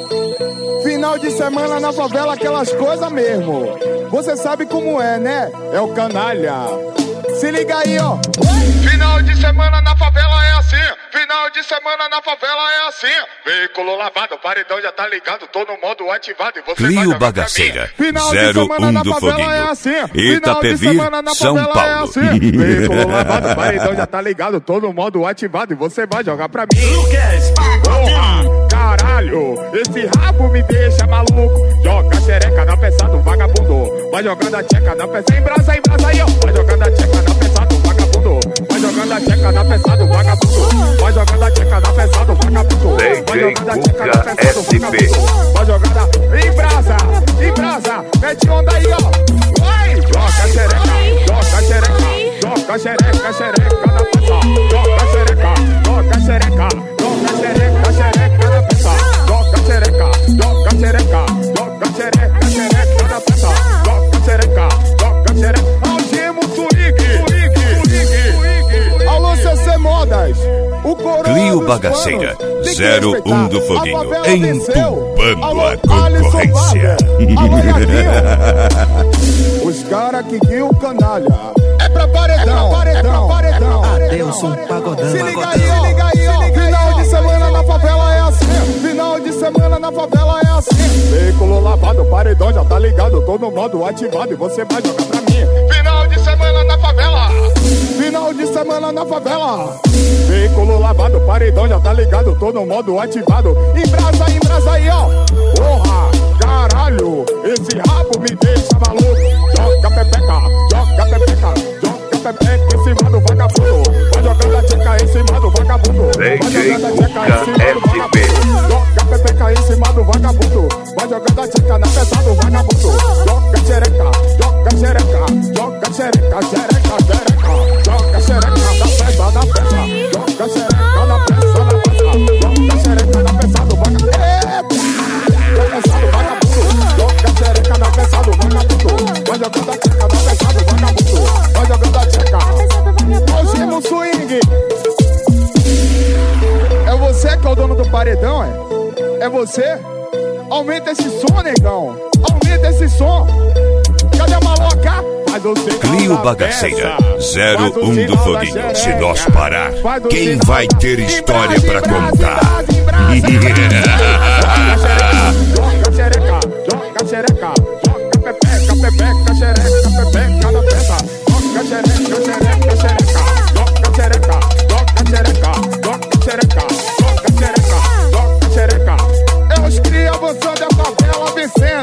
Final de semana na favela, aquelas coisas mesmo. Você sabe como é, né? É o canalha. Se liga aí, ó. Final de semana na favela é assim. Final de semana na favela é assim. Veículo lavado, paredão já tá ligado, tô no modo ativado e você Clio Bagaceira, 01 do Foguinho, Itapevir, São Paulo. Veículo lavado, paredão já tá ligado, tô no modo ativado e você vai jogar pra mim. Porra, caralho, esse rabo me deixa maluco. Joga xereca na peça do vagabundo. Vai jogando a tcheca na peça, embrasa aí, ó. Vai jogando a tcheca na peça do vagabundo. Vai jogando a tcheca na peça do vagabundo. Vai jogando a tcheca na peça do vagabundo. Vai jogando a tcheca na peça do vagabundo. Vai jogando a... Embrasa, mete onda aí, ó. Vai, joga xereca, joga xereca. Joga xereca, xereca na peça. Joga xereca, joga xereca. Joga xereca, xereca na peça. Joga xereca, joga xereca. Joga xereca, xereca na peça. Joga xereca, joga xereca. Algemo swing. Alô, CC Modas. O coroa Clio Bagaceira, 01 do Foguinho, entubando a concorrência. Os cara que guiam o canalha. É pra paredão, paredão. Adeus, pagodão. Se liga aí, ó. Final de semana na favela é assim. Final de semana na favela é assim. Veículo lavado, paredão já tá ligado, tô no modo ativado e você vai jogar pra mim. Final de semana na favela. Final de semana na favela. Veículo lavado, paredão já tá ligado, tô no modo ativado. Embrasa aí, ó. Porra, caralho, esse rabo me deixa maluco. Joga pepeca, joga pepeca, joga pepeca em cima do vagabundo. Vai jogando a tcheca em cima do vagabundo. Vai jogando a tcheca em cima do vagabundo. Joga pepeca em cima do vagabundo. Vai jogando a tcheca na peça do vagabundo. Joga xereca, joga xereca, joga xereca, xereca, xereca. Joga xereca na peça, na peça. Joga xereca na peça, na peça. Joga xereca na peça do vagabundo. Na peça do vagabundo. Joga xereca na peça do vagabundo. Vai jogando a tcheca na peça do vagabundo. Vai jogando a tcheca. Algemo swing. É você que é o dono do paredão, é? É você? Aumenta esse som, negão. Aumenta esse som. Cadê a maloca? Clio Bagaceira, 01 do Foguinho. Se nós parar, quem vai ter história pra contar? Joga xereca, joga xereca. Joga pepeca, xereca, pepeca na peça. Joga xereca, xereca, xereca. Joga xereca, joga xereca. Joga xereca, joga xereca. Joga xereca. É os cria avançando a favela vencendo.